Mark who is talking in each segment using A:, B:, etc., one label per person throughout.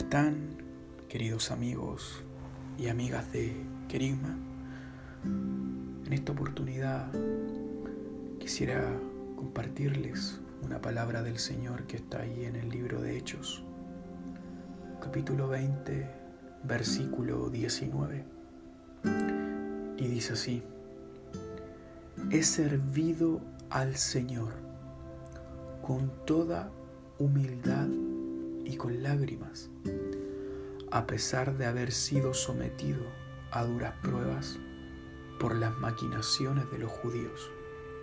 A: están, queridos amigos y amigas de Querigma? En esta oportunidad quisiera compartirles una palabra del Señor que está ahí en el libro de Hechos, capítulo 20, versículo 19. Y dice así: he servido al Señor con toda humildad y con lágrimas, a pesar de haber sido sometido a duras pruebas por las maquinaciones de los judíos.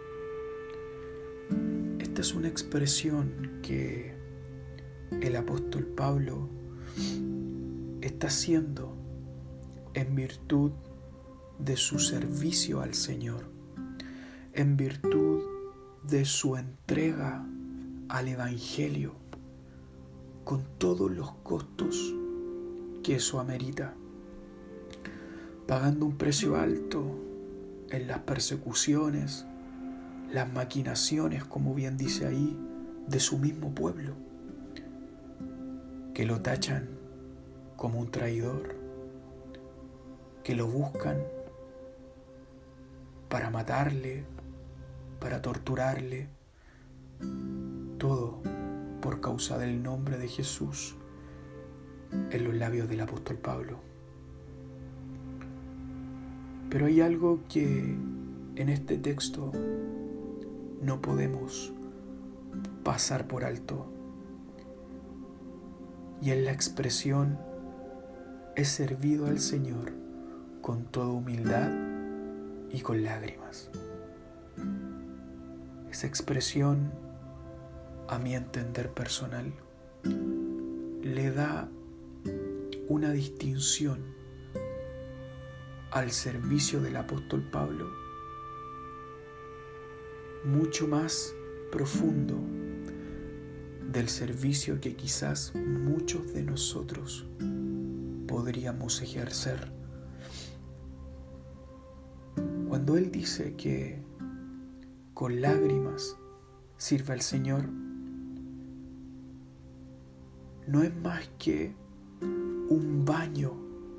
A: Esta es una expresión que el apóstol Pablo está haciendo en virtud de su servicio al Señor, en virtud de su entrega al Evangelio, con todos los costos que eso amerita, pagando un precio alto en las persecuciones, las maquinaciones, como bien dice ahí, de su mismo pueblo, que lo tachan como un traidor, que lo buscan para matarle, para torturarle, todo por causa del nombre de Jesús en los labios del apóstol Pablo. Pero hay algo que en este texto no podemos pasar por alto, y es la expresión: he servido al Señor con toda humildad y con lágrimas. Esa expresión, a mi entender personal, le da una distinción al servicio del apóstol Pablo mucho más profundo del servicio que quizás muchos de nosotros podríamos ejercer. Cuando él dice que con lágrimas sirve al Señor, no es más que un baño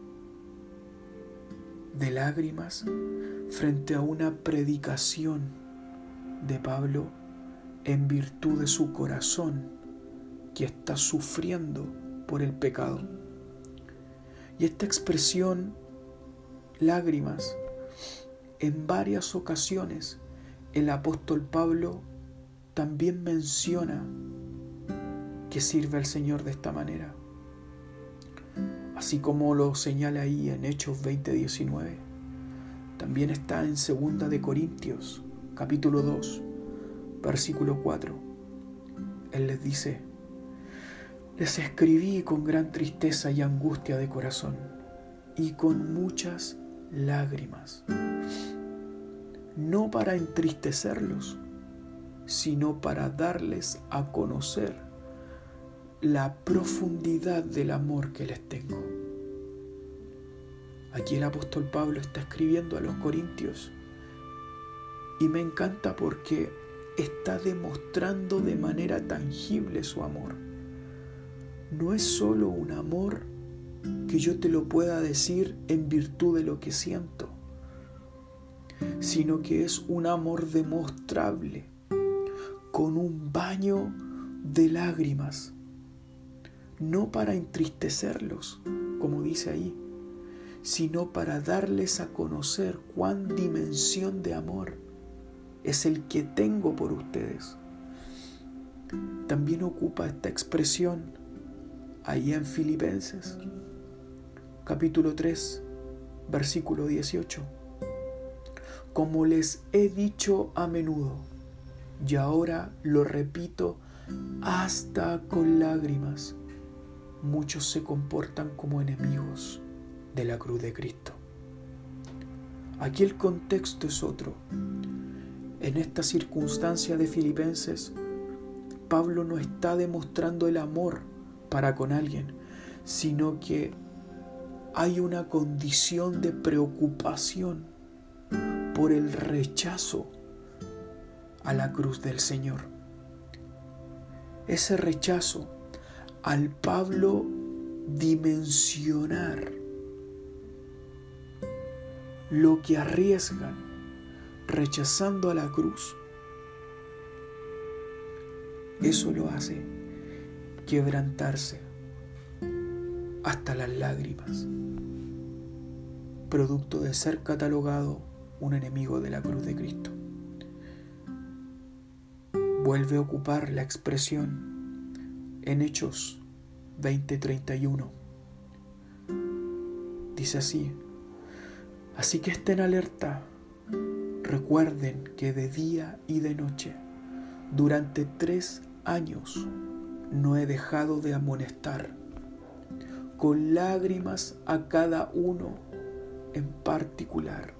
A: de lágrimas frente a una predicación de Pablo en virtud de su corazón que está sufriendo por el pecado. Y esta expresión, lágrimas, en varias ocasiones el apóstol Pablo también menciona que sirve al Señor de esta manera, así como lo señala ahí en Hechos 20:19. También está en 2 de Corintios, capítulo 2, versículo 4. Él les dice: les escribí con gran tristeza y angustia de corazón y con muchas lágrimas, no para entristecerlos, sino para darles a conocer la profundidad del amor que les tengo. Aquí el apóstol Pablo está escribiendo a los corintios y me encanta porque está demostrando de manera tangible su amor. No es solo un amor que yo te lo pueda decir en virtud de lo que siento, sino que es un amor demostrable, con un baño de lágrimas, no para entristecerlos, como dice ahí, sino para darles a conocer cuán dimensión de amor es el que tengo por ustedes. También ocupa esta expresión ahí en Filipenses, capítulo 3, versículo 18. Como les he dicho a menudo, y ahora lo repito hasta con lágrimas, muchos se comportan como enemigos de la cruz de Cristo. Aquí el contexto es otro. En esta circunstancia de Filipenses, Pablo no está demostrando el amor para con alguien, sino que hay una condición de preocupación por el rechazo a la cruz del Señor. Ese rechazo al Pablo dimensionar lo que arriesgan rechazando a la cruz, eso lo hace quebrantarse hasta las lágrimas, producto de ser catalogado un enemigo de la cruz de Cristo. Vuelve a ocupar la expresión en Hechos 20:31. Dice así: así que estén alerta, recuerden que de día y de noche, durante 3 años, no he dejado de amonestar, con lágrimas a cada uno en particular.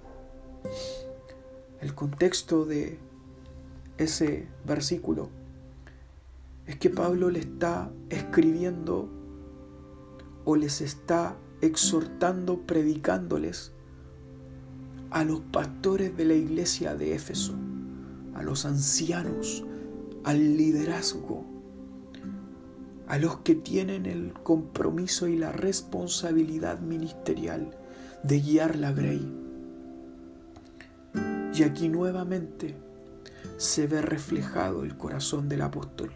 A: El contexto de ese versículo es que Pablo le está escribiendo o les está exhortando, predicándoles a los pastores de la iglesia de Éfeso, a los ancianos, al liderazgo, a los que tienen el compromiso y la responsabilidad ministerial de guiar la grey. Y aquí nuevamente se ve reflejado el corazón del apóstol.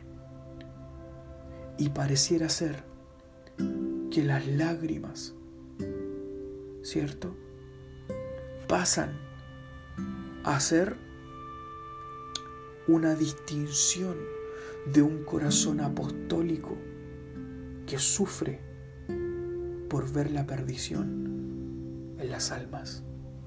A: Y pareciera ser que las lágrimas, ¿cierto?, pasan a ser una distinción de un corazón apostólico que sufre por ver la perdición en las almas.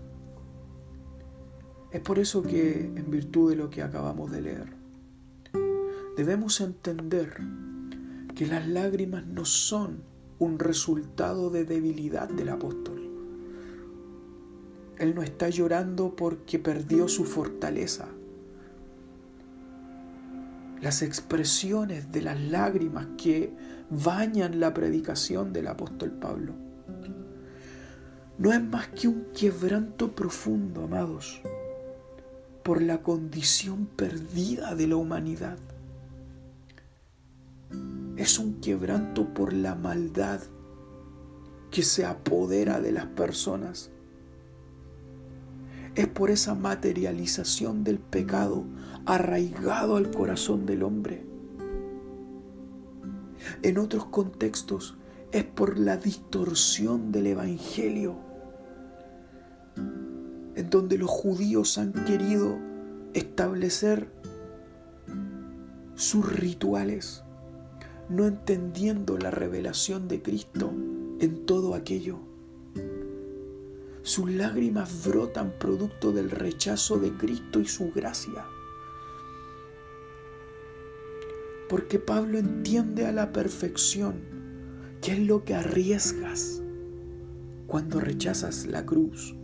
A: Es por eso que, en virtud de lo que acabamos de leer, debemos entender que las lágrimas no son un resultado de debilidad del apóstol. Él no está llorando porque perdió su fortaleza. Las expresiones de las lágrimas que bañan la predicación del apóstol Pablo no es más que un quebranto profundo, amados, por la condición perdida de la humanidad. Es un quebranto por la maldad que se apodera de las personas. Es por esa materialización del pecado arraigado al corazón del hombre. En otros contextos es por la distorsión del evangelio, en donde los judíos han querido establecer sus rituales, no entendiendo la revelación de Cristo en todo aquello. Sus lágrimas brotan producto del rechazo de Cristo y su gracia. Porque Pablo entiende a la perfección qué es lo que arriesgas cuando rechazas la cruz.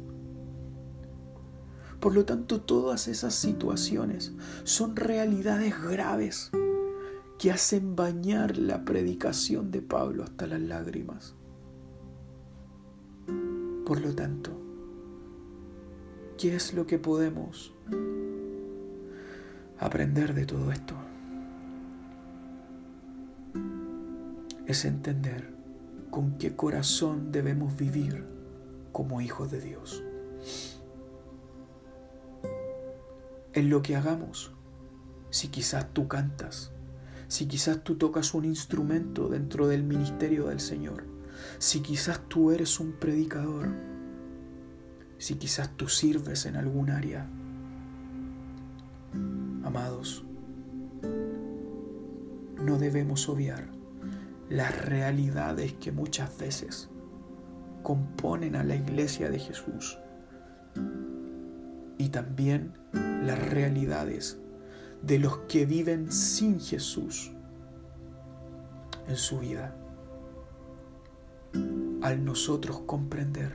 A: Por lo tanto, todas esas situaciones son realidades graves que hacen bañar la predicación de Pablo hasta las lágrimas. Por lo tanto, ¿qué es lo que podemos aprender de todo esto? Es entender con qué corazón debemos vivir como hijos de Dios. En lo que hagamos, si quizás tú cantas, si quizás tú tocas un instrumento dentro del ministerio del Señor, si quizás tú eres un predicador, si quizás tú sirves en algún área, amados, no debemos obviar las realidades que muchas veces componen a la iglesia de Jesús y también las realidades de los que viven sin Jesús en su vida. Al nosotros comprender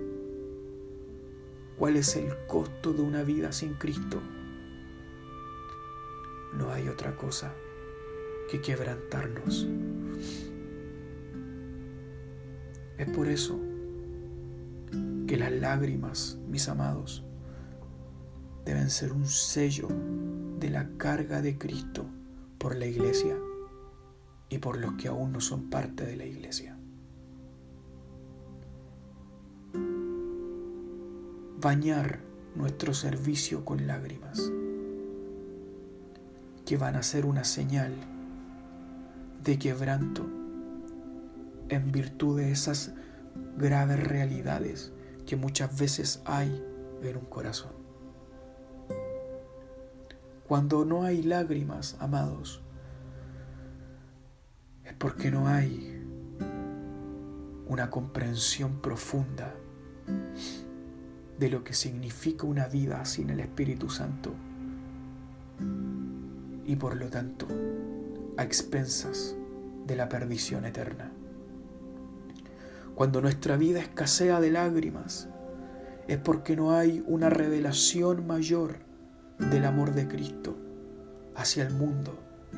A: cuál es el costo de una vida sin Cristo, no hay otra cosa que quebrantarnos. Es por eso que las lágrimas, mis amados, deben ser un sello de la carga de Cristo por la iglesia y por los que aún no son parte de la iglesia. bañar nuestro servicio con lágrimas, que van a ser una señal de quebranto en virtud de esas graves realidades que muchas veces hay en un corazón. Cuando no hay lágrimas, amados, es porque no hay una comprensión profunda de lo que significa una vida sin el Espíritu Santo y por lo tanto a expensas de la perdición eterna. Cuando nuestra vida escasea de lágrimas, es porque no hay una revelación mayor del amor de Cristo hacia el mundo.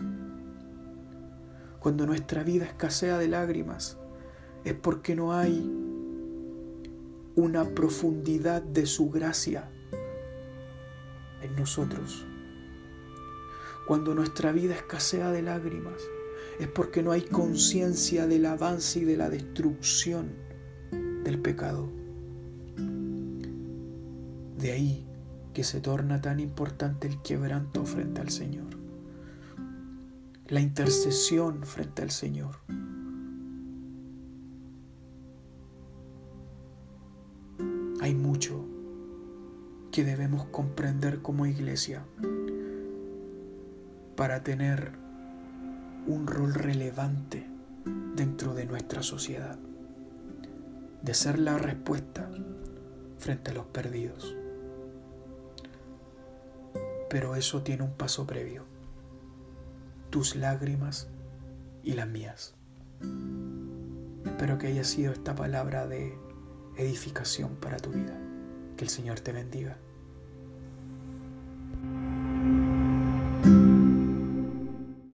A: Cuando nuestra vida escasea de lágrimas, es porque no hay una profundidad de su gracia en nosotros. Cuando nuestra vida escasea de lágrimas, es porque no hay conciencia del avance y de la destrucción del pecado. De ahí que se torna tan importante el quebranto frente al Señor, la intercesión frente al Señor. Hay mucho que debemos comprender como iglesia para tener un rol relevante dentro de nuestra sociedad, de ser la respuesta frente a los perdidos. Pero eso tiene un paso previo: tus lágrimas y las mías. Espero que haya sido esta palabra de edificación para tu vida. Que el Señor te bendiga.